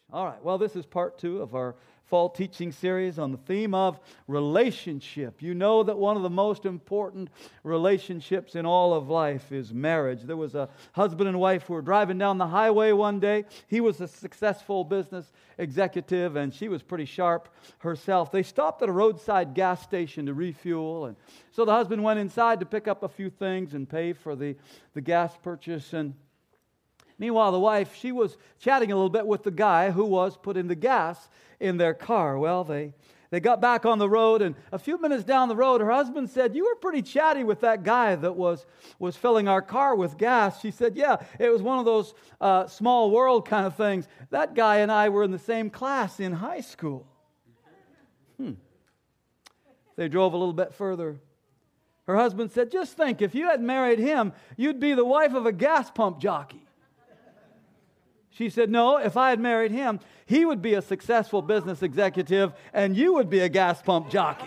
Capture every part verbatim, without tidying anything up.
All right, well, this is part two of our fall teaching series on the theme of relationship. You know that one of the most important relationships in all of life is marriage. There was a husband and wife who were driving down the highway one day. He was a successful business executive, and she was pretty sharp herself. They stopped at a roadside gas station to refuel, and so the husband went inside to pick up a few things and pay for the, the gas purchase, and meanwhile, the wife, she was chatting a little bit with the guy who was putting the gas in their car. Well, they, they got back on the road, and a few minutes down the road, her husband said, "You were pretty chatty with that guy that was, was filling our car with gas." She said, "Yeah, it was one of those uh, small world kind of things. That guy and I were in the same class in high school." Hmm. They drove a little bit further. Her husband said, "Just think, if you had married him, you'd be the wife of a gas pump jockey." She said, "No, if I had married him, he would be a successful business executive and you would be a gas pump jockey."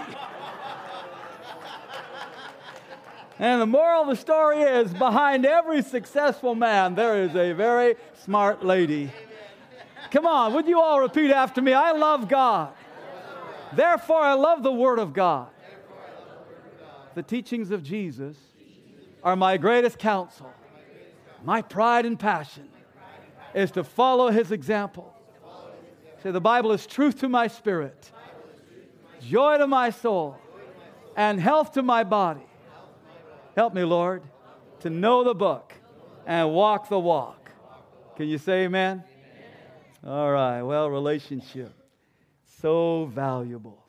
And the moral of the story is, behind every successful man, there is a very smart lady. Come on, would you all repeat after me? I love God. Therefore, I love the Word of God. The teachings of Jesus are my greatest counsel. My pride and passion is to follow His example. Say, the Bible is truth to my spirit, joy to my soul, and health to my body. Help me, Lord, to know the book and walk the walk. Can you say amen? All right, well, relationship, so valuable.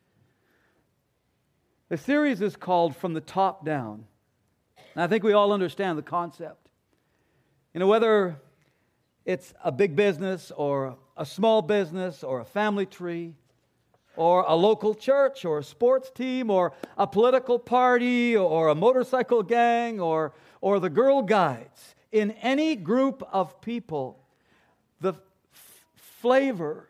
The series is called From the Top Down. And I think we all understand the concept. You know, whether it's a big business or a small business or a family tree or a local church or a sports team or a political party or a motorcycle gang or, or the Girl Guides. In any group of people, the f- flavor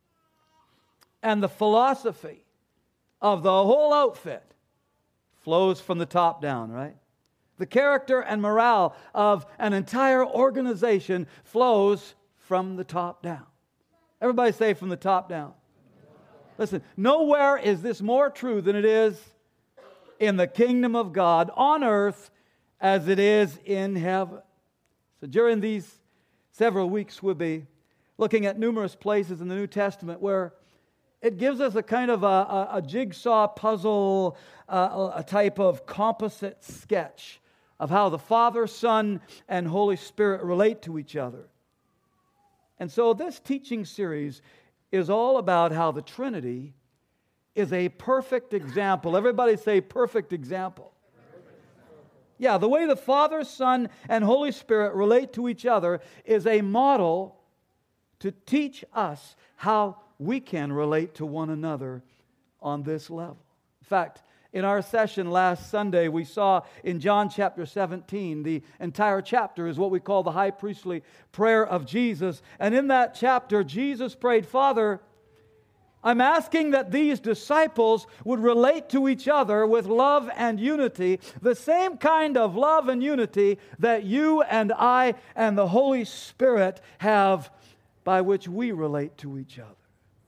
and the philosophy of the whole outfit flows from the top down, right? The character and morale of an entire organization flows from the top down. Everybody say from the top down. Listen, nowhere is this more true than it is in the kingdom of God on earth as it is in heaven. So during these several weeks, we'll be looking at numerous places in the New Testament where it gives us a kind of a, a, a jigsaw puzzle, uh, a type of composite sketch of how the Father, Son, and Holy Spirit relate to each other. And so this teaching series is all about how the Trinity is a perfect example. Everybody say perfect example. Yeah, the way the Father, Son, and Holy Spirit relate to each other is a model to teach us how we can relate to one another on this level. In fact, in our session last Sunday, we saw in John chapter seventeen, the entire chapter is what we call the high priestly prayer of Jesus. And in that chapter, Jesus prayed, "Father, I'm asking that these disciples would relate to each other with love and unity, the same kind of love and unity that you and I and the Holy Spirit have, by which we relate to each other."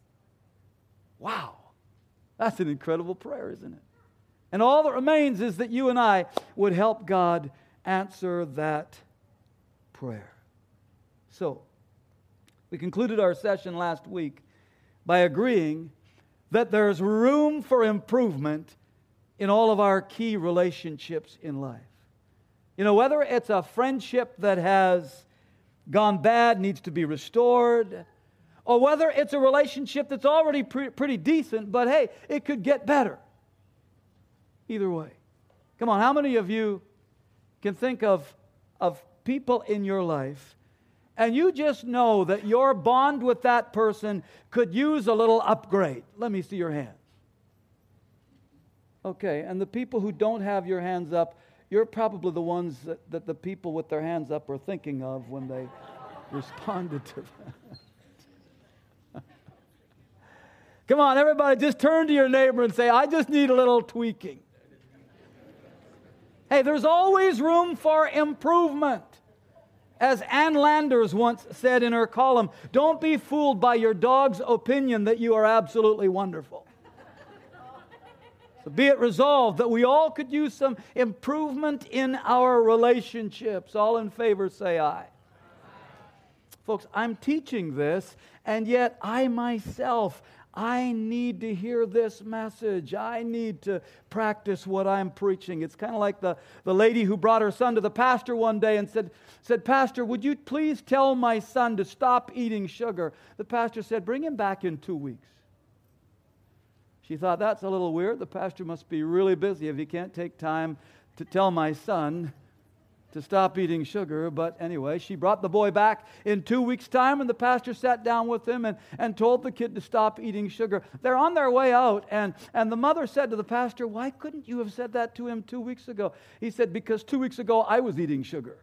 Wow, that's an incredible prayer, isn't it? And all that remains is that you and I would help God answer that prayer. So, we concluded our session last week by agreeing that there's room for improvement in all of our key relationships in life. You know, whether it's a friendship that has gone bad, needs to be restored, or whether it's a relationship that's already pre- pretty decent, but hey, it could get better. Either way. Come on, how many of you can think of, of people in your life and you just know that your bond with that person could use a little upgrade? Let me see your hands. Okay, and the people who don't have your hands up, you're probably the ones that, that the people with their hands up are thinking of when they responded to that. Come on, everybody, just turn to your neighbor and say, "I just need a little tweaking." Hey, there's always room for improvement. As Ann Landers once said in her column, don't be fooled by your dog's opinion that you are absolutely wonderful. So be it resolved that we all could use some improvement in our relationships. All in favor say aye. Aye. Folks, I'm teaching this, and yet I myself, I need to hear this message. I need to practice what I'm preaching. It's kind of like the, the lady who brought her son to the pastor one day and said, said, Pastor, would you please tell my son to stop eating sugar? The pastor said, bring him back in two weeks. She thought, that's a little weird. The pastor must be really busy if he can't take time to tell my son to stop eating sugar. But anyway, she brought the boy back in two weeks' time, and the pastor sat down with him and, and told the kid to stop eating sugar. They're on their way out, and, and the mother said to the pastor, why couldn't you have said that to him two weeks ago? He said, because two weeks ago I was eating sugar.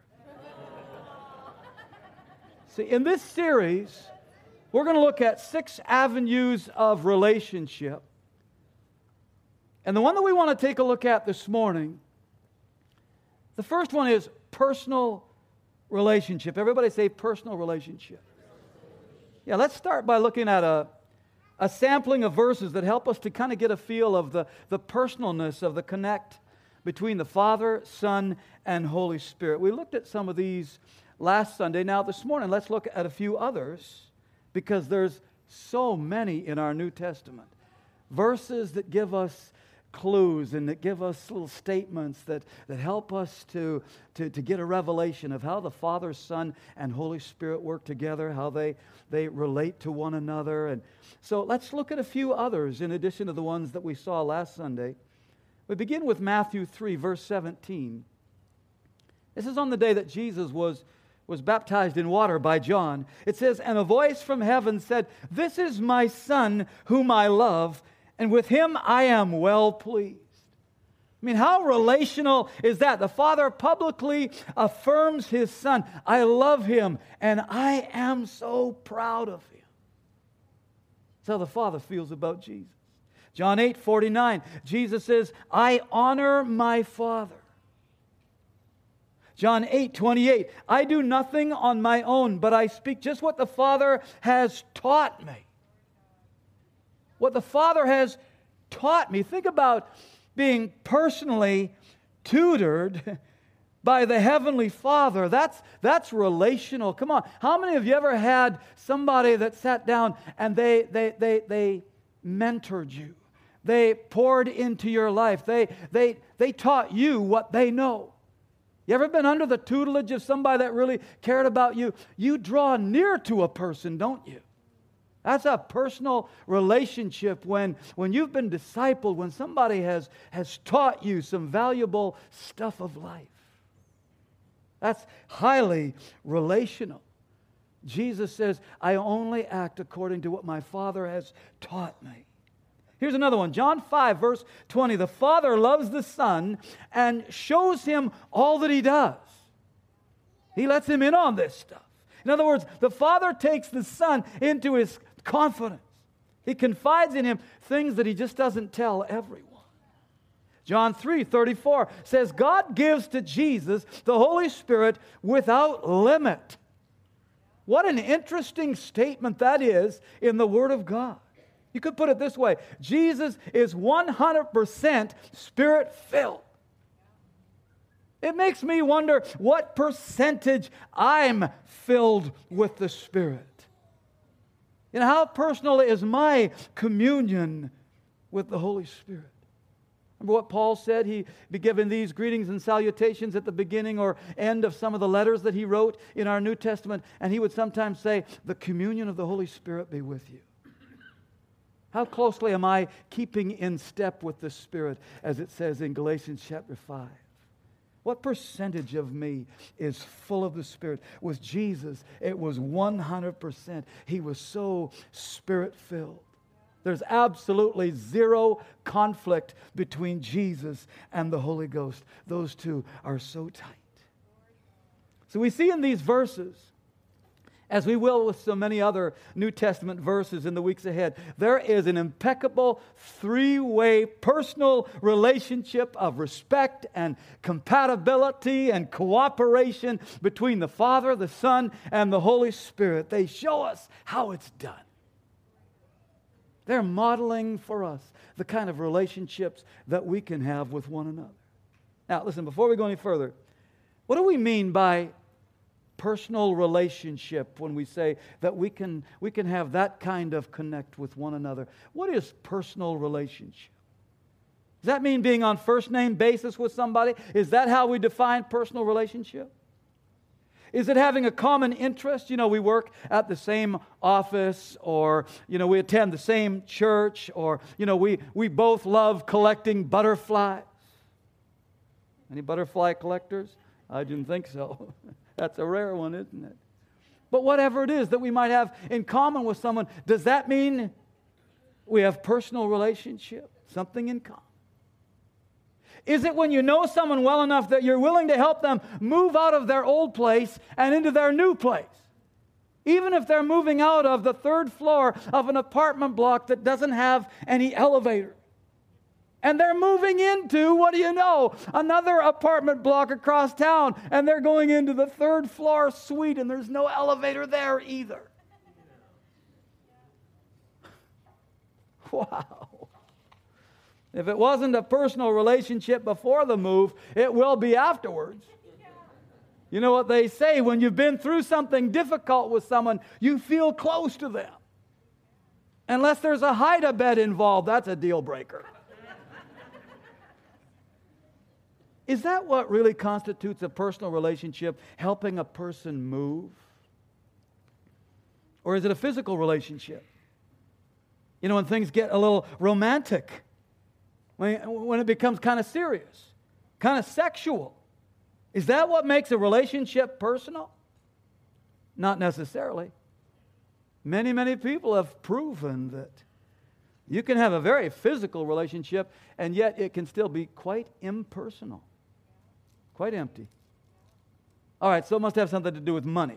See, in this series, we're going to look at six avenues of relationship. And the one that we want to take a look at this morning, the first one is personal relationship. Everybody say personal relationship. Yeah, let's start by looking at a, a sampling of verses that help us to kind of get a feel of the, the personalness of the connect between the Father, Son, and Holy Spirit. We looked at some of these last Sunday. Now this morning, let's look at a few others, because there's so many in our New Testament. Verses that give us clues and that give us little statements that, that help us to, to, to get a revelation of how the Father, Son, and Holy Spirit work together, how they, they relate to one another. And so let's look at a few others in addition to the ones that we saw last Sunday. We begin with Matthew three, verse seventeen. This is on the day that Jesus was, was baptized in water by John. It says, and a voice from heaven said, this is my Son whom I love, and with him I am well pleased. I mean, how relational is that? The Father publicly affirms his Son. I love him, and I am so proud of him. That's how the Father feels about Jesus. John eight forty-nine, Jesus says, I honor my Father. John eight twenty-eight, I do nothing on my own, but I speak just what the Father has taught me. What the Father has taught me. Think about being personally tutored by the Heavenly Father. That's, that's relational. Come on. How many of you ever had somebody that sat down and they, they, they, they mentored you? They poured into your life. They, they, they taught you what they know. You ever been under the tutelage of somebody that really cared about you? You draw near to a person, don't you? That's a personal relationship when, when you've been discipled, when somebody has, has taught you some valuable stuff of life. That's highly relational. Jesus says, I only act according to what my Father has taught me. Here's another one. John five, verse twenty. The Father loves the Son and shows him all that he does. He lets him in on this stuff. In other words, the Father takes the Son into his confidence. He confides in him things that he just doesn't tell everyone. John three thirty-four says, God gives to Jesus the Holy Spirit without limit. What an interesting statement that is in the Word of God. You could put it this way. Jesus is one hundred percent Spirit-filled. It makes me wonder what percentage I'm filled with the Spirit. You know, how personal is my communion with the Holy Spirit? Remember what Paul said? He'd be given these greetings and salutations at the beginning or end of some of the letters that he wrote in our New Testament, and he would sometimes say, the communion of the Holy Spirit be with you. How closely am I keeping in step with the Spirit, as it says in Galatians chapter five? What percentage of me is full of the Spirit? With Jesus, it was one hundred percent. He was so Spirit-filled. There's absolutely zero conflict between Jesus and the Holy Ghost. Those two are so tight. So we see in these verses as we will with so many other New Testament verses in the weeks ahead, there is an impeccable three-way personal relationship of respect and compatibility and cooperation between the Father, the Son, and the Holy Spirit. They show us how it's done. They're modeling for us the kind of relationships that we can have with one another. Now, listen, before we go any further, what do we mean by personal relationship when we say that we can, we can have that kind of connect with one another? What is personal relationship? Does that mean being on first name basis with somebody? Is that how we define personal relationship? Is it having a common interest? You know, we work at the same office, or, you know, we attend the same church, or, you know, we, we both love collecting butterflies. Any butterfly collectors? I didn't think so. That's a rare one, isn't it? But whatever it is that we might have in common with someone, does that mean we have personal relationship? Something in common? Is it when you know someone well enough that you're willing to help them move out of their old place and into their new place? Even if they're moving out of the third floor of an apartment block that doesn't have any elevator. And they're moving into, what do you know, another apartment block across town, and they're going into the third floor suite, and there's no elevator there either. Wow. If it wasn't a personal relationship before the move, it will be afterwards. You know what they say, when you've been through something difficult with someone, you feel close to them. Unless there's a hide-a-bed involved, that's a deal breaker. Is that what really constitutes a personal relationship, helping a person move? Or is it a physical relationship? You know, when things get a little romantic, when, when it becomes kind of serious, kind of sexual. Is that what makes a relationship personal? Not necessarily. Many, many people have proven that you can have a very physical relationship, and yet it can still be quite impersonal. Quite empty. All right, so it must have something to do with money.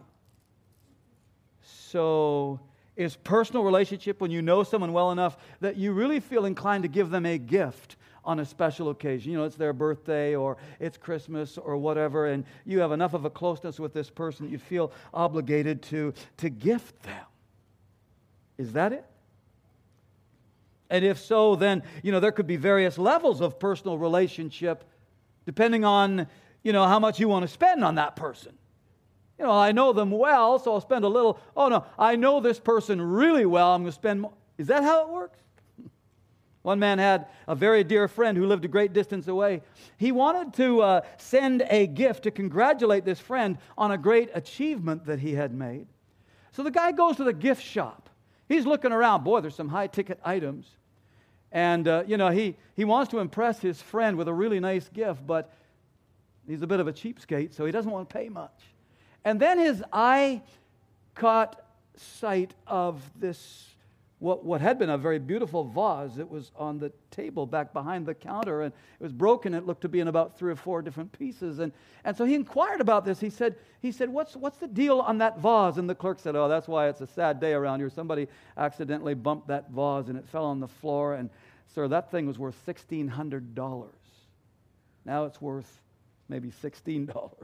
So, is personal relationship when you know someone well enough that you really feel inclined to give them a gift on a special occasion? You know, it's their birthday or it's Christmas or whatever, and you have enough of a closeness with this person that you feel obligated to, to gift them. Is that it? And if so, then, you know, there could be various levels of personal relationship depending on, you know, how much you want to spend on that person. You know, I know them well, so I'll spend a little. Oh, no, I know this person really well, I'm going to spend more. Is that how it works? One man had a very dear friend who lived a great distance away. He wanted to uh, send a gift to congratulate this friend on a great achievement that he had made. So the guy goes to the gift shop. He's looking around. Boy, there's some high-ticket items. And, uh, you know, he, he wants to impress his friend with a really nice gift, but he's a bit of a cheapskate, so he doesn't want to pay much. And then his eye caught sight of this, what, what had been a very beautiful vase. It was on the table back behind the counter, and it was broken. It looked to be in about three or four different pieces. And, and so he inquired about this. He said, he said, what's, what's the deal on that vase? And the clerk said, oh, that's why it's a sad day around here. Somebody accidentally bumped that vase, and it fell on the floor. And, sir, that thing was worth sixteen hundred dollars. Now it's worth maybe sixteen dollars.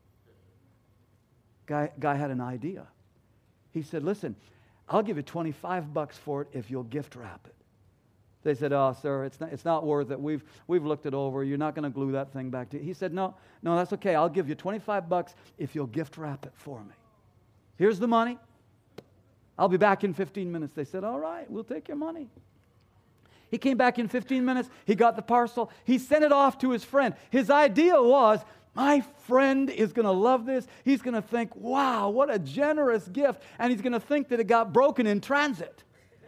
Guy, guy had an idea. He said, listen, I'll give you twenty-five bucks for it if you'll gift wrap it. They said, oh, sir, it's not, it's not worth it. We've, we've looked it over. You're not going to glue that thing back to you. He said, no, no, that's okay. I'll give you twenty-five bucks if you'll gift wrap it for me. Here's the money. I'll be back in fifteen minutes. They said, all right, we'll take your money. He came back in fifteen minutes. He got the parcel. He sent it off to his friend. His idea was, my friend is going to love this. He's going to think, wow, what a generous gift. And he's going to think that it got broken in transit.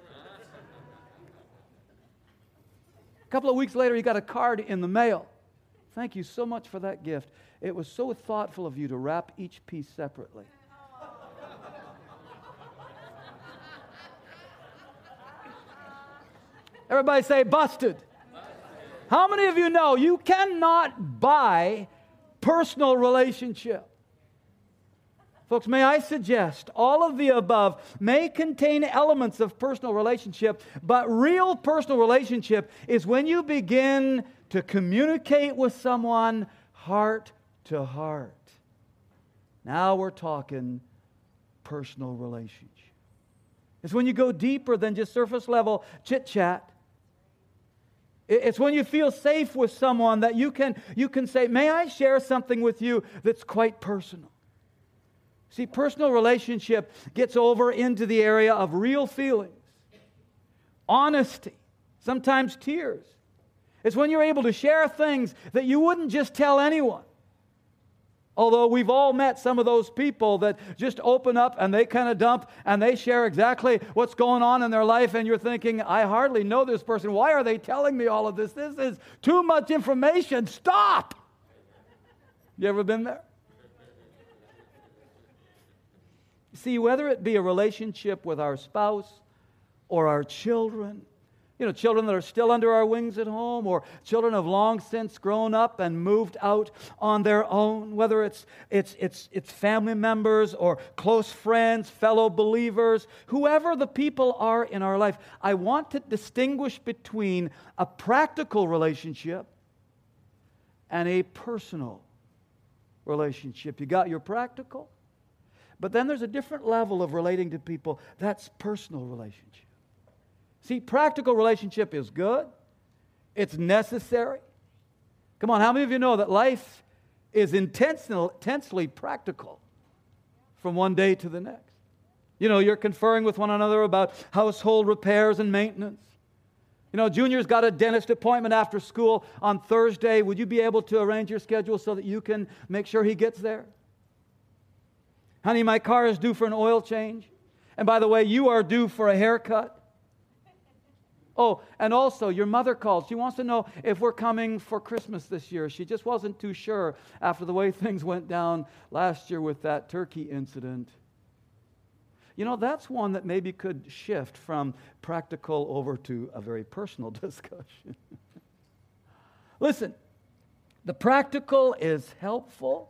A couple of weeks later, he got a card in the mail. Thank you so much for that gift. It was so thoughtful of you to wrap each piece separately. Everybody say, busted. How many of you know you cannot buy personal relationship? Folks, may I suggest all of the above may contain elements of personal relationship, but real personal relationship is when you begin to communicate with someone heart to heart. Now we're talking personal relationship. It's when you go deeper than just surface level chit-chat. It's when you feel safe with someone that you can, you can say, may I share something with you that's quite personal? See, personal relationship gets over into the area of real feelings, honesty, sometimes tears. It's when you're able to share things that you wouldn't just tell anyone. Although we've all met some of those people that just open up and they kind of dump and they share exactly what's going on in their life, and you're thinking, I hardly know this person. Why are they telling me all of this? This is too much information. Stop! You ever been there? See, whether it be a relationship with our spouse or our children, you know, children that are still under our wings at home, or children have long since grown up and moved out on their own, whether it's it's it's it's family members or close friends, fellow believers, whoever the people are in our life, I want to distinguish between a practical relationship and a personal relationship. You got your practical, but then there's a different level of relating to people. That's personal relationship. See, practical relationship is good. It's necessary. Come on, how many of you know that life is intentional, intensely practical from one day to the next? You know, you're conferring with one another about household repairs and maintenance. You know, Junior's got a dentist appointment after school on Thursday. Would you be able to arrange your schedule so that you can make sure he gets there? Honey, my car is due for an oil change. And by the way, you are due for a haircut. Oh, and also, your mother called. She wants to know if we're coming for Christmas this year. She just wasn't too sure after the way things went down last year with that turkey incident. You know, that's one that maybe could shift from practical over to a very personal discussion. Listen, the practical is helpful.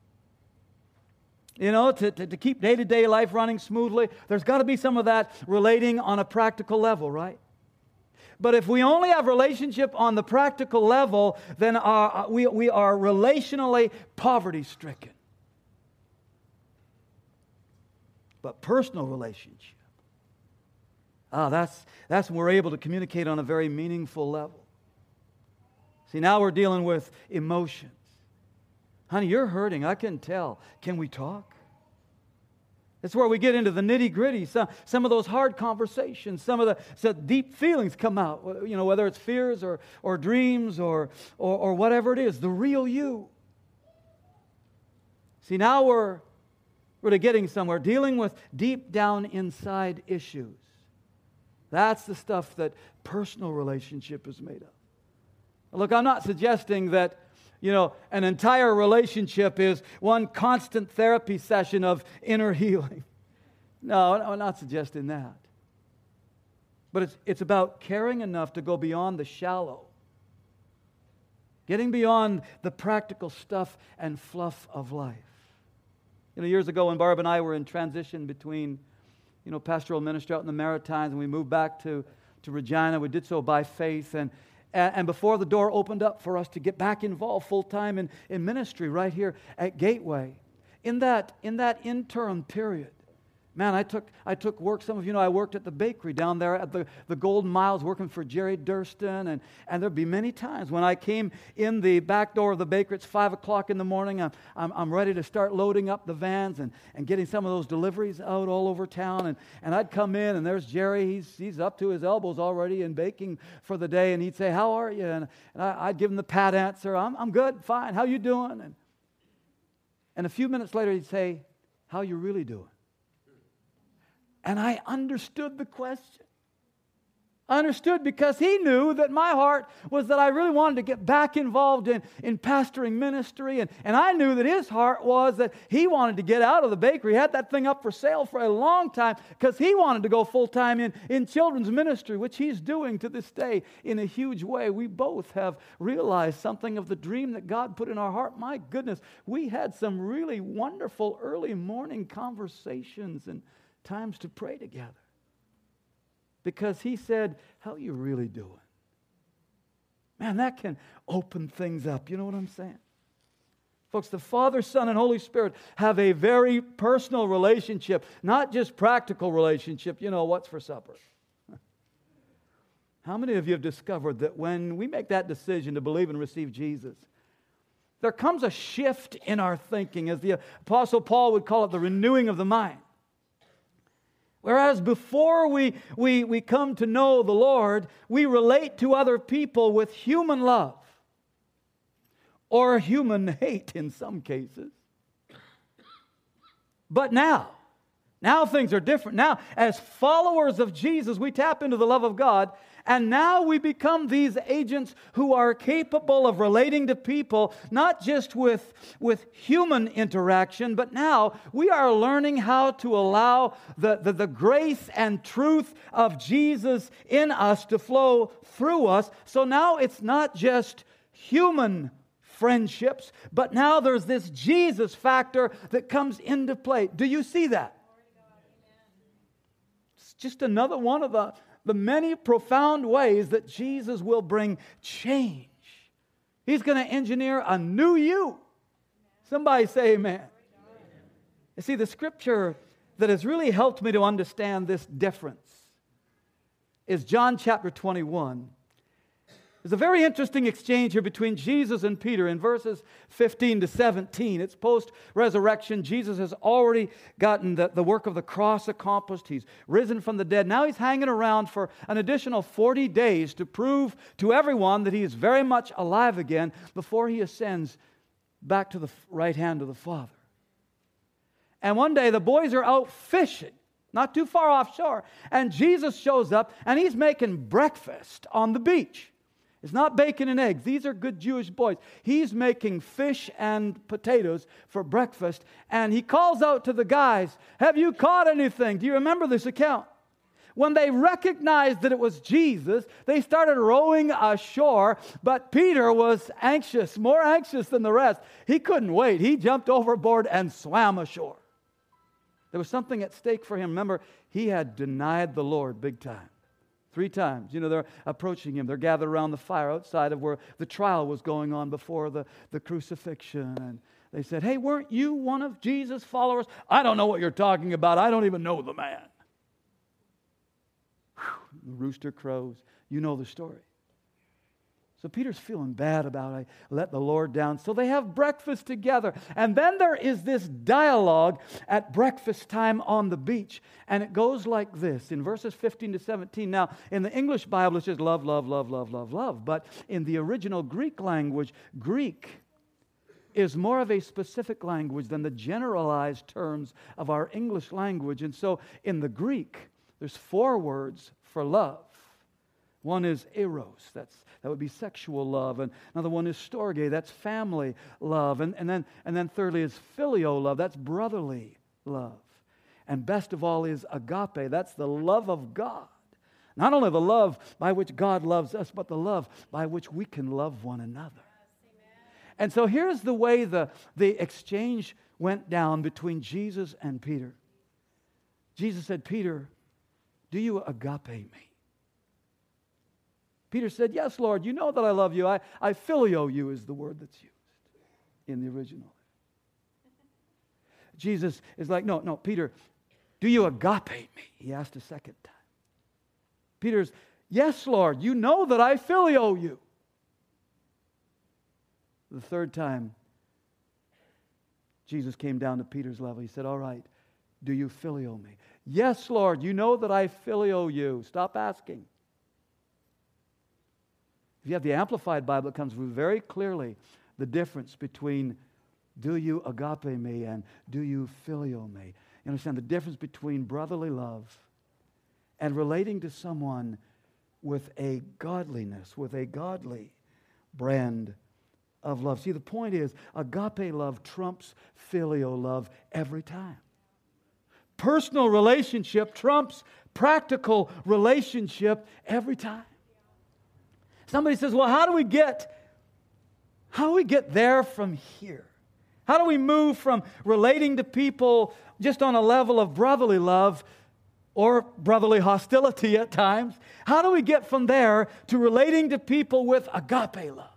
You know, to, to, to keep day-to-day life running smoothly, there's got to be some of that relating on a practical level, right? But if we only have relationship on the practical level, then our, we, we are relationally poverty-stricken. But personal relationship, ah, that's, that's when we're able to communicate on a very meaningful level. See, now we're dealing with emotions. Honey, you're hurting. I can tell. Can we talk? It's where we get into the nitty-gritty. Some, some of those hard conversations, some of the some deep feelings come out. You know, whether it's fears or, or dreams or, or, or whatever it is, the real you. See, now we're really getting somewhere, dealing with deep down inside issues. That's the stuff that personal relationship is made of. Look, I'm not suggesting that, you know, an entire relationship is one constant therapy session of inner healing. No, I'm not suggesting that. But it's, it's about caring enough to go beyond the shallow. Getting beyond the practical stuff and fluff of life. You know, years ago when Barb and I were in transition between, you know, pastoral ministry out in the Maritimes, and we moved back to, to Regina, we did so by faith, and And before the door opened up for us to get back involved full-time in, in ministry right here at Gateway, in that, in that interim period, man, I took I took work. Some of you know I worked at the bakery down there at the, the Golden Miles working for Jerry Durston. And, and there'd be many times when I came in the back door of the bakery, it's five o'clock in the morning, I'm, I'm, I'm ready to start loading up the vans and, and getting some of those deliveries out all over town. And, and I'd come in and there's Jerry, he's, he's up to his elbows already in baking for the day. And he'd say, how are you? And, and I, I'd give him the pat answer, I'm, I'm good, fine, how you doing? And, and a few minutes later he'd say, how you really doing? And I understood the question. I understood because he knew that my heart was that I really wanted to get back involved in, in pastoring ministry. And, and I knew that his heart was that he wanted to get out of the bakery. He had that thing up for sale for a long time because he wanted to go full-time in, in children's ministry, which he's doing to this day in a huge way. We both have realized something of the dream that God put in our heart. My goodness, we had some really wonderful early morning conversations and times to pray together. Because he said, how are you really doing? Man, that can open things up. You know what I'm saying? Folks, the Father, Son, and Holy Spirit have a very personal relationship, not just practical relationship. You know, what's for supper? How many of you have discovered that when we make that decision to believe and receive Jesus, there comes a shift in our thinking, as the Apostle Paul would call it, the renewing of the mind. Whereas before we, we, we come to know the Lord, we relate to other people with human love or human hate in some cases. But now, now things are different. Now, as followers of Jesus, we tap into the love of God, and now we become these agents who are capable of relating to people, not just with, with human interaction, but now we are learning how to allow the, the, the grace and truth of Jesus in us to flow through us. So now it's not just human friendships, but now there's this Jesus factor that comes into play. Do you see that? It's just another one of the The many profound ways that Jesus will bring change. He's going to engineer a new you. Somebody say amen. You see, the scripture that has really helped me to understand this difference is John chapter twenty-one. There's a very interesting exchange here between Jesus and Peter in verses fifteen to seventeen. It's post-resurrection. Jesus has already gotten the, the work of the cross accomplished. He's risen from the dead. Now he's hanging around for an additional forty days to prove to everyone that he is very much alive again before he ascends back to the right hand of the Father. And one day the boys are out fishing, not too far offshore, and Jesus shows up and he's making breakfast on the beach. It's not bacon and eggs. These are good Jewish boys. He's making fish and potatoes for breakfast. And he calls out to the guys, have you caught anything? Do you remember this account? When they recognized that it was Jesus, they started rowing ashore. But Peter was anxious, more anxious than the rest. He couldn't wait. He jumped overboard and swam ashore. There was something at stake for him. Remember, he had denied the Lord big time. Three times. You know, they're approaching him. They're gathered around the fire outside of where the trial was going on before the, the crucifixion. And they said, hey, weren't you one of Jesus' followers? I don't know what you're talking about. I don't even know the man. Whew, the rooster crows. You know the story. So Peter's feeling bad about it. I let the Lord down. So they have breakfast together. And then there is this dialogue at breakfast time on the beach. And it goes like this in verses fifteen to seventeen. Now, in the English Bible, it's just love, love, love, love, love, love. But in the original Greek language, Greek is more of a specific language than the generalized terms of our English language. And so in the Greek, there's four words for love. One is eros, that's, that would be sexual love. And another one is storge, that's family love. And, and, then, and then thirdly is filio love, that's brotherly love. And best of all is agape, that's the love of God. Not only the love by which God loves us, but the love by which we can love one another. And so here's the way the, the exchange went down between Jesus and Peter. Jesus said, Peter, do you agape me? Peter said, yes, Lord, you know that I love you. I, I filio you is the word that's used in the original. Jesus is like, no, no, Peter, do you agape me? He asked a second time. Peter's, yes, Lord, you know that I filio you. The third time, Jesus came down to Peter's level. He said, all right, do you filio me? Yes, Lord, you know that I filio you. Stop asking. If you have the Amplified Bible, it comes through very clearly the difference between do you agape me and do you filio me. You understand the difference between brotherly love and relating to someone with a godliness, with a godly brand of love. See, the point is, agape love trumps filial love every time. Personal relationship trumps practical relationship every time. Somebody says, well, how do we get, how do we get there from here? How do we move from relating to people just on a level of brotherly love or brotherly hostility at times? How do we get from there to relating to people with agape love?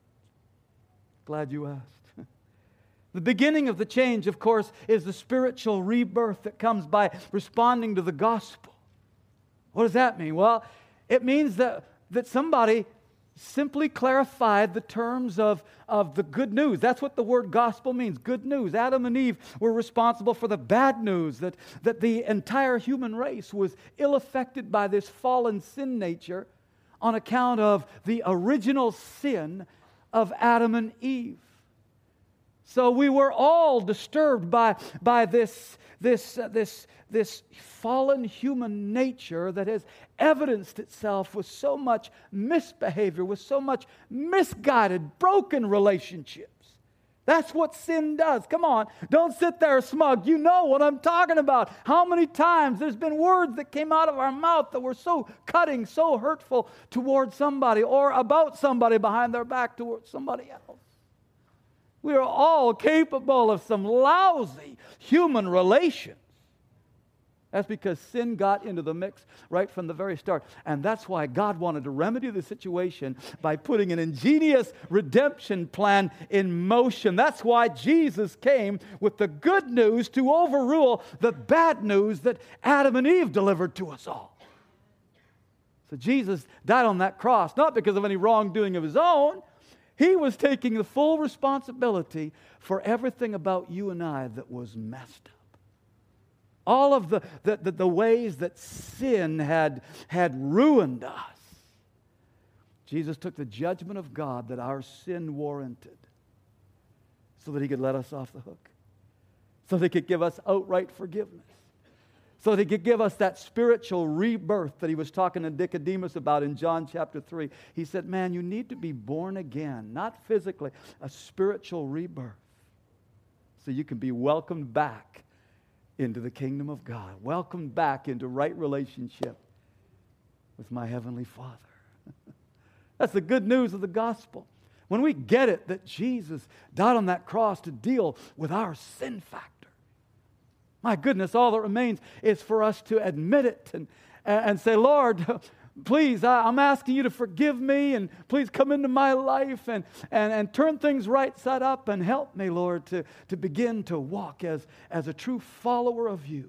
Glad you asked. The beginning of the change, of course, is the spiritual rebirth that comes by responding to the gospel. What does that mean? Well, it means that, that somebody simply clarified the terms of, of the good news. That's what the word gospel means, good news. Adam and Eve were responsible for the bad news, that, that the entire human race was ill-affected by this fallen sin nature on account of the original sin of Adam and Eve. So we were all disturbed by, by this, this, uh, this, this fallen human nature that has evidenced itself with so much misbehavior, with so much misguided, broken relationships. That's what sin does. Come on, don't sit there smug. You know what I'm talking about. How many times there's been words that came out of our mouth that were so cutting, so hurtful towards somebody or about somebody behind their back towards somebody else. We are all capable of some lousy human relations. That's because sin got into the mix right from the very start. And that's why God wanted to remedy the situation by putting an ingenious redemption plan in motion. That's why Jesus came with the good news to overrule the bad news that Adam and Eve delivered to us all. So Jesus died on that cross, not because of any wrongdoing of His own. He was taking the full responsibility for everything about you and I that was messed up. All of the, the, the, the ways that sin had, had ruined us. Jesus took the judgment of God that our sin warranted so that He could let us off the hook. So that He could give us outright forgiveness. So that He could give us that spiritual rebirth that He was talking to Nicodemus about in John chapter three. He said, man, you need to be born again, not physically, a spiritual rebirth. So you can be welcomed back into the kingdom of God. Welcomed back into right relationship with my Heavenly Father. That's the good news of the gospel. When we get it that Jesus died on that cross to deal with our sin factor, my goodness, all that remains is for us to admit it and, and say, Lord, please, I'm asking you to forgive me and please come into my life and, and, and turn things right side up and help me, Lord, to, to begin to walk as, as a true follower of you.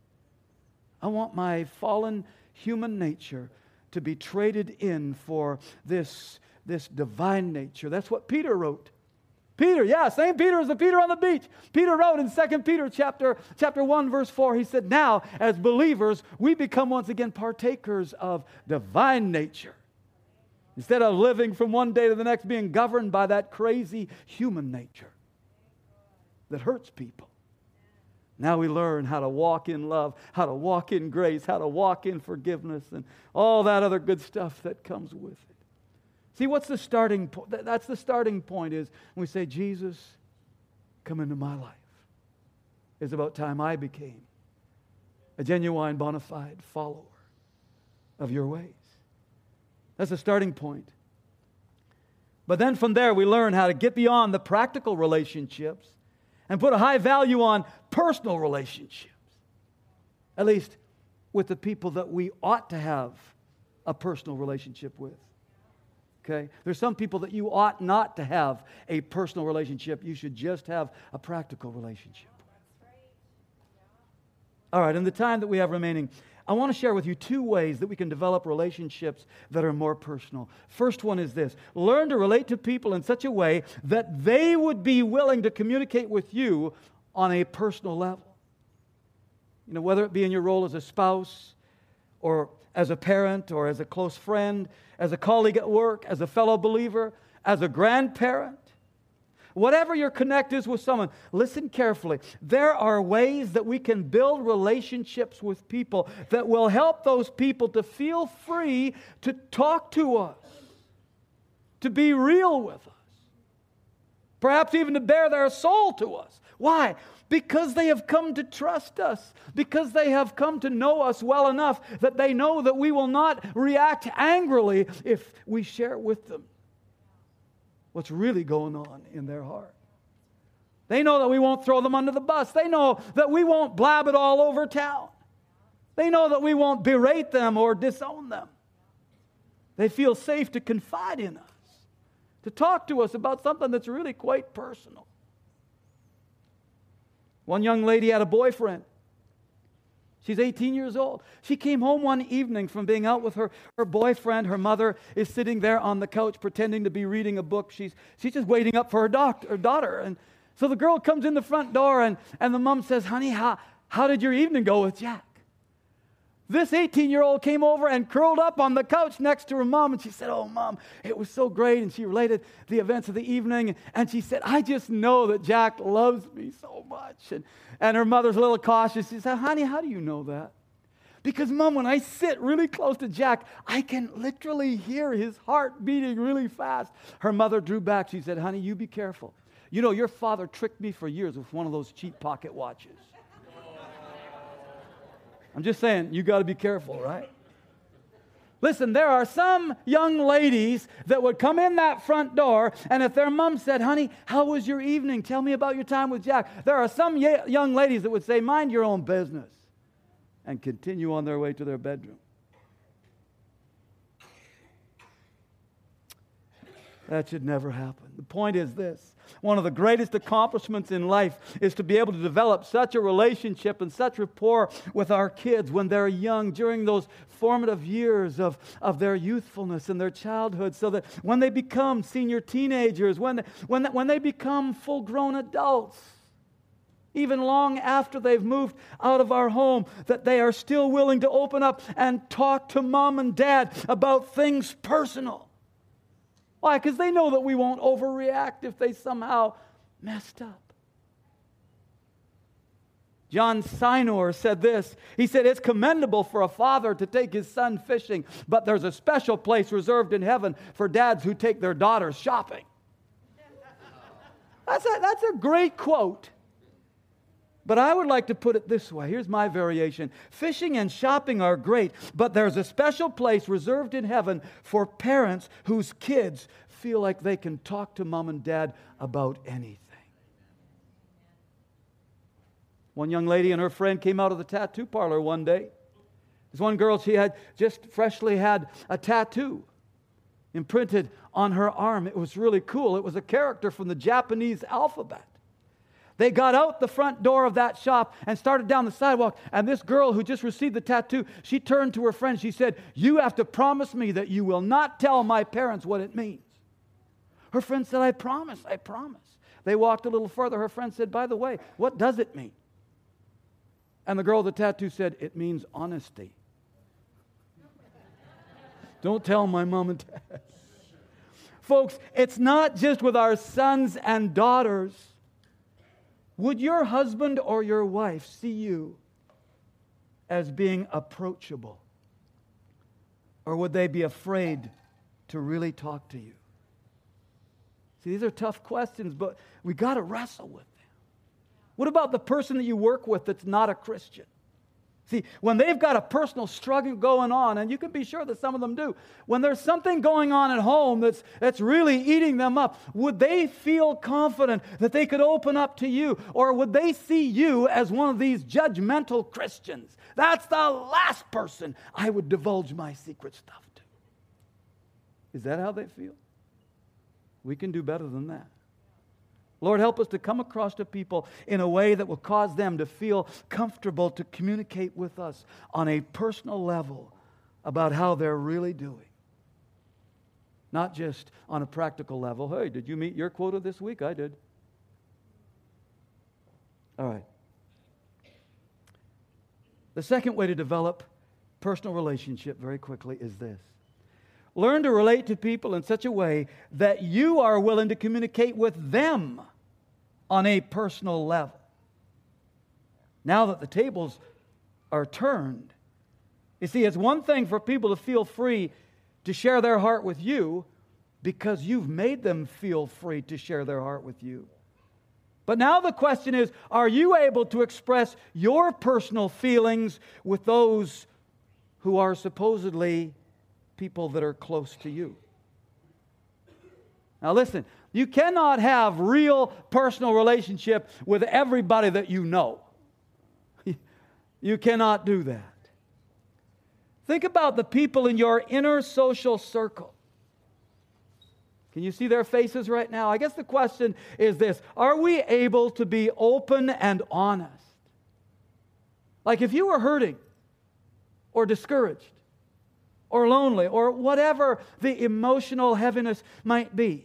I want my fallen human nature to be traded in for this, this divine nature. That's what Peter wrote. Peter, yeah, same Peter as the Peter on the beach. Peter wrote in Second Peter chapter, chapter one, verse four, he said, now, as believers, we become once again partakers of divine nature. Instead of living from one day to the next being governed by that crazy human nature that hurts people. Now we learn how to walk in love, how to walk in grace, how to walk in forgiveness, and all that other good stuff that comes with it. See, what's the starting point? That's the starting point is when we say, Jesus, come into my life. It's about time I became a genuine, bona fide follower of your ways. That's the starting point. But then from there, we learn how to get beyond the practical relationships and put a high value on personal relationships. At least with the people that we ought to have a personal relationship with. Okay? There's some people that you ought not to have a personal relationship. You should just have a practical relationship. All right, in the time that we have remaining, I want to share with you two ways that we can develop relationships that are more personal. First one is this. Learn to relate to people in such a way that they would be willing to communicate with you on a personal level. You know, whether it be in your role as a spouse or as a parent or as a close friend, as a colleague at work, as a fellow believer, as a grandparent. Whatever your connect is with someone, listen carefully. There are ways that we can build relationships with people that will help those people to feel free to talk to us, to be real with us, perhaps even to bare their soul to us. Why? Because they have come to trust us, because they have come to know us well enough that they know that we will not react angrily if we share with them what's really going on in their heart. They know that we won't throw them under the bus. They know that we won't blab it all over town. They know that we won't berate them or disown them. They feel safe to confide in us, to talk to us about something that's really quite personal. One young lady had a boyfriend. She's eighteen years old. She came home one evening from being out with her, her boyfriend. Her mother is sitting there on the couch pretending to be reading a book. She's, she's just waiting up for her, doc, her daughter. And so the girl comes in the front door and, and the mom says, honey, how, how did your evening go with Jack? This eighteen-year-old came over and curled up on the couch next to her mom, and she said, oh, Mom, it was so great. And she related the events of the evening, and she said, I just know that Jack loves me so much. And, and her mother's a little cautious. She said, honey, how do you know that? Because, Mom, when I sit really close to Jack, I can literally hear his heart beating really fast. Her mother drew back. She said, honey, you be careful. You know, your father tricked me for years with one of those cheap pocket watches. I'm just saying, you got to be careful, right? Listen, there are some young ladies that would come in that front door, and if their mom said, honey, how was your evening? Tell me about your time with Jack. There are some y- young ladies that would say, mind your own business, and continue on their way to their bedroom. That should never happen. The point is this. One of the greatest accomplishments in life is to be able to develop such a relationship and such rapport with our kids when they're young, during those formative years of, of their youthfulness and their childhood, so that when they become senior teenagers, when they, when, they, when they become full-grown adults, even long after they've moved out of our home, that they are still willing to open up and talk to Mom and Dad about things personal. Why? Because they know that we won't overreact if they somehow messed up. John Sinor said this. He said, it's commendable for a father to take his son fishing, but there's a special place reserved in heaven for dads who take their daughters shopping. That's a, that's a great quote. But I would like to put it this way. Here's my variation. Fishing and shopping are great, but there's a special place reserved in heaven for parents whose kids feel like they can talk to Mom and Dad about anything. One young lady and her friend came out of the tattoo parlor one day. There's one girl, she had just freshly had a tattoo imprinted on her arm. It was really cool. It was a character from the Japanese alphabet. They got out the front door of that shop and started down the sidewalk. And this girl who just received the tattoo, she turned to her friend. She said, you have to promise me that you will not tell my parents what it means. Her friend said, I promise, I promise. They walked a little further. Her friend said, by the way, what does it mean? And the girl with the tattoo said, it means honesty. Don't tell my mom and dad. Folks, it's not just with our sons and daughters. Would your husband or your wife see you as being approachable? Or would they be afraid to really talk to you? See, these are tough questions, but we got to wrestle with them. What about the person that you work with that's not a Christian? See, when they've got a personal struggle going on, and you can be sure that some of them do, when there's something going on at home that's, that's really eating them up, would they feel confident that they could open up to you? Or would they see you as one of these judgmental Christians? That's the last person I would divulge my secret stuff to. Is that how they feel? We can do better than that. Lord, help us to come across to people in a way that will cause them to feel comfortable to communicate with us on a personal level about how they're really doing. Not just on a practical level. Hey, did you meet your quota this week? I did. All right. The second way to develop personal relationship very quickly is this. Learn to relate to people in such a way that you are willing to communicate with them on a personal level. Now that the tables are turned, you see, it's one thing for people to feel free to share their heart with you because you've made them feel free to share their heart with you. But now the question is, are you able to express your personal feelings with those who are supposedly people that are close to you? Now listen, you cannot have real personal relationship with everybody that you know. You cannot do that. Think about the people in your inner social circle. Can you see their faces right now? I guess the question is this: are we able to be open and honest? Like if you were hurting or discouraged or lonely or whatever the emotional heaviness might be,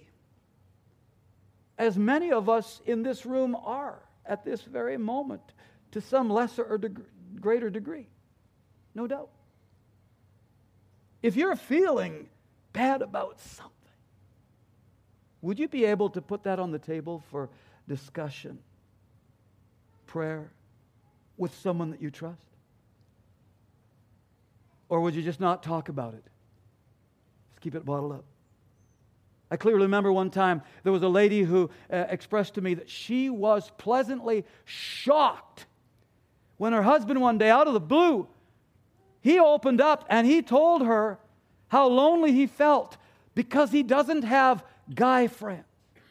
as many of us in this room are at this very moment to some lesser or deg- greater degree, no doubt. If you're feeling bad about something, would you be able to put that on the table for discussion, prayer, with someone that you trust? Or would you just not talk about it? Just keep it bottled up. I clearly remember one time there was a lady who uh, expressed to me that she was pleasantly shocked when her husband one day, out of the blue, he opened up and he told her how lonely he felt because he doesn't have guy friends,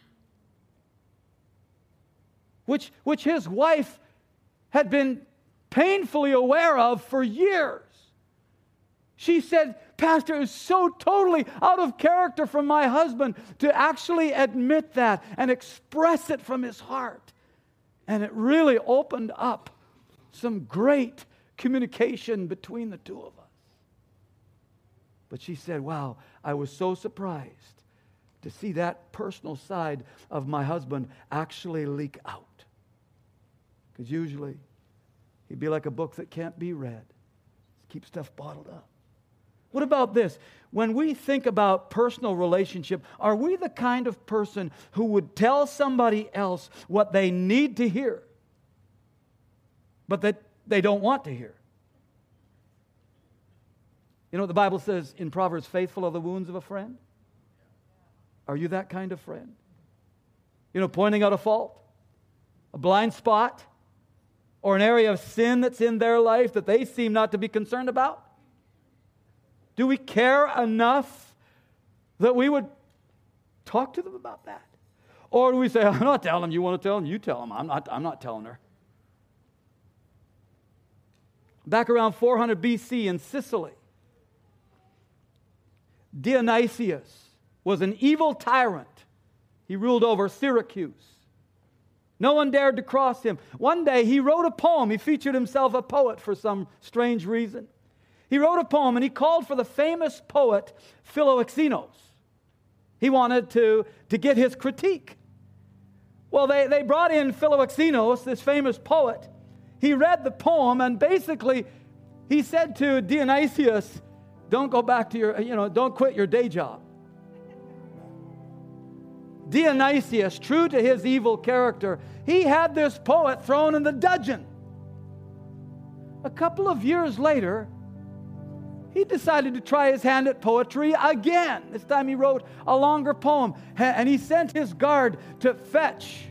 which, which his wife had been painfully aware of for years. She said, "Pastor, it's so totally out of character from my husband to actually admit that and express it from his heart." And it really opened up some great communication between the two of us. But she said, "Wow, I was so surprised to see that personal side of my husband actually leak out." Because usually he'd be like a book that can't be read. Just keep stuff bottled up. What about this? When we think about personal relationship, are we the kind of person who would tell somebody else what they need to hear, but that they don't want to hear? You know what the Bible says in Proverbs, faithful are the wounds of a friend? Are you that kind of friend? You know, pointing out a fault, a blind spot, or an area of sin that's in their life that they seem not to be concerned about? Do we care enough that we would talk to them about that? Or do we say, "I'm not telling them, you want to tell them, you tell them. I'm not, I'm not telling her." Back around four hundred B C in Sicily, Dionysius was an evil tyrant. He ruled over Syracuse. No one dared to cross him. One day he wrote a poem. He featured himself a poet for some strange reason. He wrote a poem and he called for the famous poet Philoxenos. He wanted to, to get his critique. Well, they, they brought in Philoxenos, this famous poet. He read the poem and basically he said to Dionysius, "Don't go back to your, you know, don't quit your day job." Dionysius, true to his evil character, he had this poet thrown in the dungeon. A couple of years later, he decided to try his hand at poetry again. This time he wrote a longer poem, and he sent his guard to fetch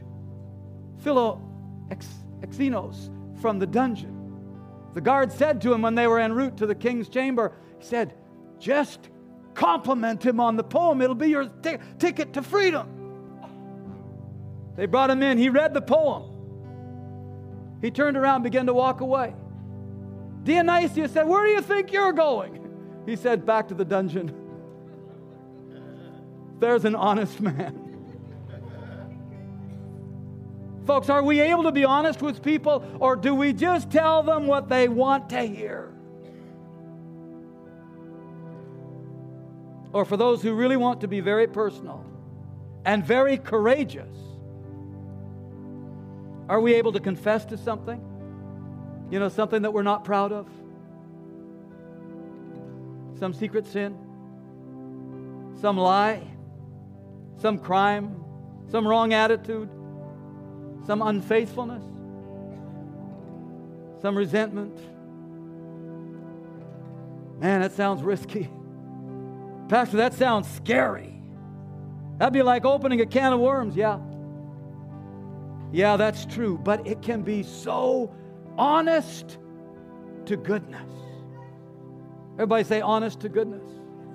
Philoxenos from the dungeon. The guard said to him when they were en route to the king's chamber, he said, "Just compliment him on the poem. It'll be your t- ticket to freedom." They brought him in. He read the poem. He turned around and began to walk away. Dionysius said, "Where do you think you're going?" He said, "Back to the dungeon." There's an honest man. Folks, are we able to be honest with people, or do we just tell them what they want to hear? Or for those who really want to be very personal and very courageous, are we able to confess to something? You know, something that we're not proud of? Some secret sin? some lie, some crime, some wrong attitude, some unfaithfulness, some resentment. Man, that sounds risky. Pastor, that sounds scary. That'd be like opening a can of worms. Yeah. Yeah, that's true. But it can be so honest to goodness. Everybody say honest to goodness.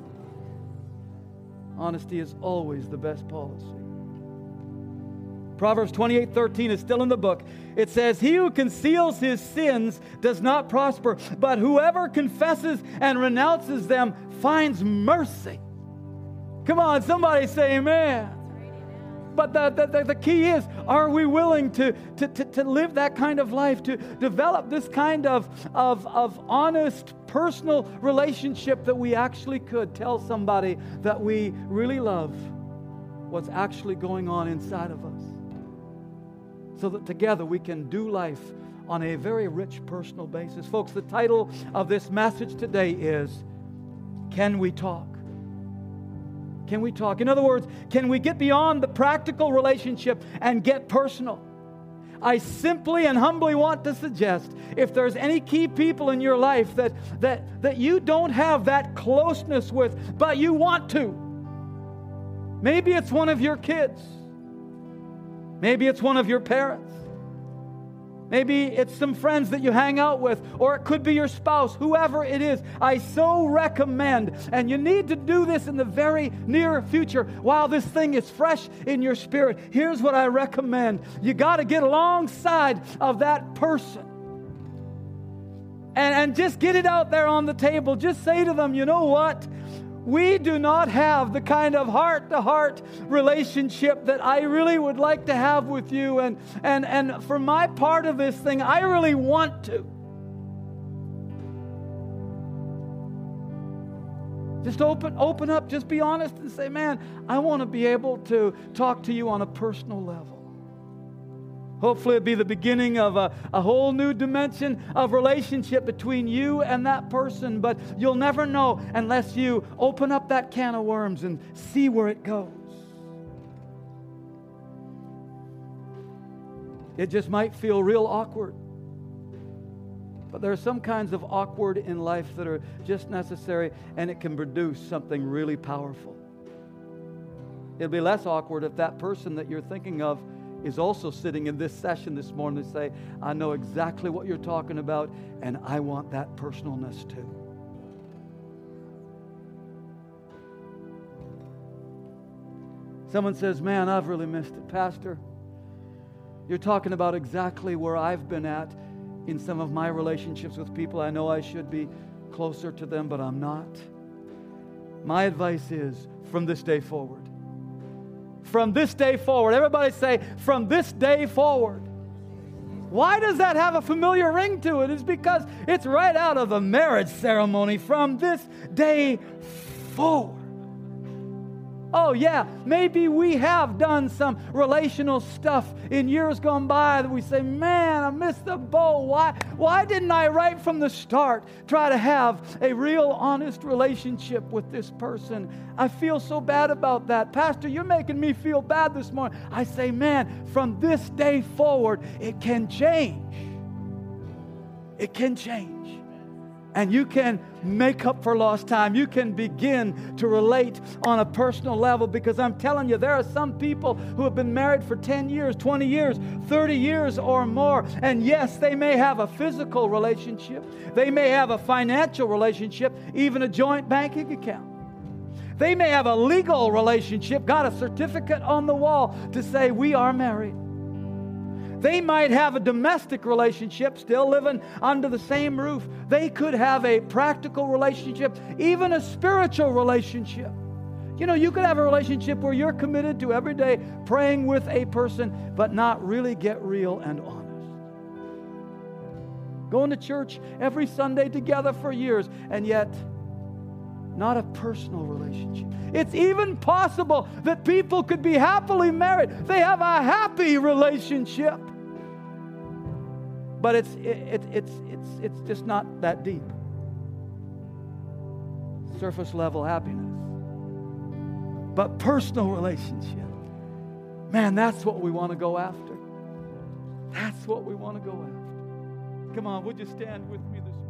Honesty is always the best policy. Proverbs twenty-eight thirteen is still in the book. It says, he who conceals his sins does not prosper, but whoever confesses and renounces them finds mercy. Come on, somebody say amen. But the, the, the key is, are we willing to, to, to, to live that kind of life, to develop this kind of, of, of honest, personal relationship that we actually could tell somebody that we really love what's actually going on inside of us, so that together we can do life on a very rich personal basis. Folks, the title of this message today is, Can We Talk? Can we talk? In other words, can we get beyond the practical relationship and get personal? I simply and humbly want to suggest, if there's any key people in your life that, that, that you don't have that closeness with, but you want to. Maybe it's one of your kids. Maybe it's one of your parents. Maybe it's some friends that you hang out with, or it could be your spouse, whoever it is. I so recommend, and you need to do this in the very near future while this thing is fresh in your spirit. Here's what I recommend. You got to get alongside of that person. And, and just get it out there on the table. Just say to them, you know what? We do not have the kind of heart-to-heart relationship that I really would like to have with you. And, and, and for my part of this thing, I really want to. Just open, open up, just be honest and say, man, I want to be able to talk to you on a personal level. Hopefully it'll be the beginning of a, a whole new dimension of relationship between you and that person. But you'll never know unless you open up that can of worms and see where it goes. It just might feel real awkward. But there are some kinds of awkward in life that are just necessary, and it can produce something really powerful. It'll be less awkward if that person that you're thinking of is also sitting in this session this morning to say, I know exactly what you're talking about, and I want that personalness too. Someone says, man, I've really missed it. Pastor, you're talking about exactly where I've been at in some of my relationships with people. I know I should be closer to them, but I'm not. My advice is, from this day forward, From this day forward. Everybody say, from this day forward. Why does that have a familiar ring to it? It's because it's right out of the marriage ceremony. From this day forward. Oh yeah, maybe we have done some relational stuff in years gone by that we say, man, I missed the boat. Why, why didn't I right from the start try to have a real honest relationship with this person? I feel so bad about that. Pastor, you're making me feel bad this morning. I say, man, from this day forward, it can change. It can change. And you can make up for lost time. You can begin to relate on a personal level, because I'm telling you, there are some people who have been married for ten years, twenty years, thirty years or more. And yes, they may have a physical relationship. They may have a financial relationship, even a joint banking account. They may have a legal relationship, got a certificate on the wall to say we are married. They might have a domestic relationship, still living under the same roof. They could have a practical relationship, even a spiritual relationship. You know, you could have a relationship where you're committed to every day praying with a person, but not really get real and honest. Going to church every Sunday together for years, and yet not a personal relationship. It's even possible that people could be happily married. They have a happy relationship. But it's it, it, it's it's it's just not that deep. Surface level happiness. but personal relationship. Man, that's what we want to go after. That's what we want to go after. Come on, would you stand with me this morning?